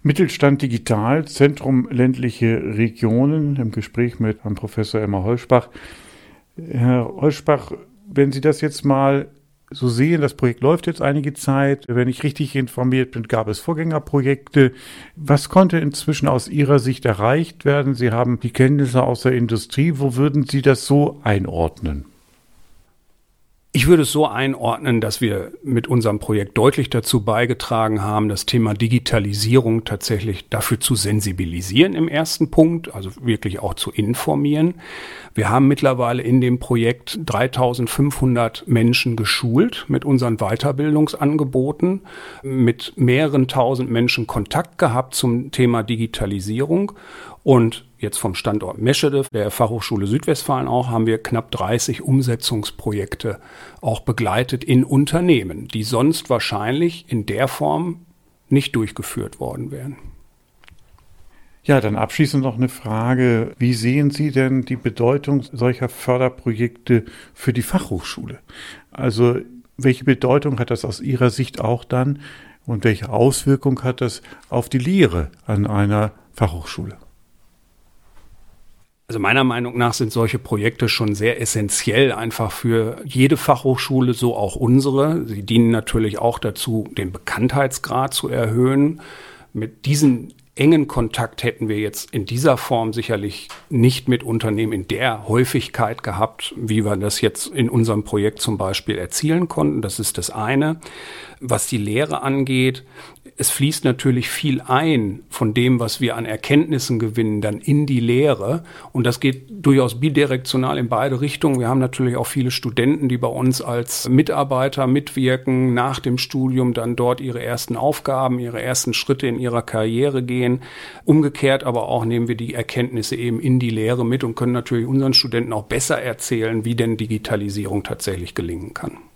Mittelstand Digital, Zentrum ländliche Regionen, im Gespräch mit Herrn Professor Elmar Holzbach. Herr Holzbach, wenn Sie das jetzt mal so sehen, das Projekt läuft jetzt einige Zeit. Wenn ich richtig informiert bin, gab es Vorgängerprojekte. Was konnte inzwischen aus Ihrer Sicht erreicht werden? Sie haben die Kenntnisse aus der Industrie. Wo würden Sie das so einordnen? Ich würde es so einordnen, dass wir mit unserem Projekt deutlich dazu beigetragen haben, das Thema Digitalisierung tatsächlich dafür zu sensibilisieren im ersten Punkt, also wirklich auch zu informieren. Wir haben mittlerweile in dem Projekt 3.500 Menschen geschult mit unseren Weiterbildungsangeboten, mit mehreren tausend Menschen Kontakt gehabt zum Thema Digitalisierung. Und jetzt vom Standort Meschede, der Fachhochschule Südwestfalen auch, haben wir knapp 30 Umsetzungsprojekte auch begleitet in Unternehmen, die sonst wahrscheinlich in der Form nicht durchgeführt worden wären. Ja, dann abschließend noch eine Frage. Wie sehen Sie denn die Bedeutung solcher Förderprojekte für die Fachhochschule? Also welche Bedeutung hat das aus Ihrer Sicht auch dann und welche Auswirkung hat das auf die Lehre an einer Fachhochschule? Also meiner Meinung nach sind solche Projekte schon sehr essentiell einfach für jede Fachhochschule, so auch unsere. Sie dienen natürlich auch dazu, den Bekanntheitsgrad zu erhöhen. Mit diesen engen Kontakt hätten wir jetzt in dieser Form sicherlich nicht mit Unternehmen in der Häufigkeit gehabt, wie wir das jetzt in unserem Projekt zum Beispiel erzielen konnten. Das ist das eine. Was die Lehre angeht, es fließt natürlich viel ein von dem, was wir an Erkenntnissen gewinnen, dann in die Lehre. Und das geht durchaus bidirektional in beide Richtungen. Wir haben natürlich auch viele Studenten, die bei uns als Mitarbeiter mitwirken, nach dem Studium dann dort ihre ersten Aufgaben, ihre ersten Schritte in ihrer Karriere gehen. Umgekehrt aber auch nehmen wir die Erkenntnisse eben in die Lehre mit und können natürlich unseren Studenten auch besser erzählen, wie denn Digitalisierung tatsächlich gelingen kann.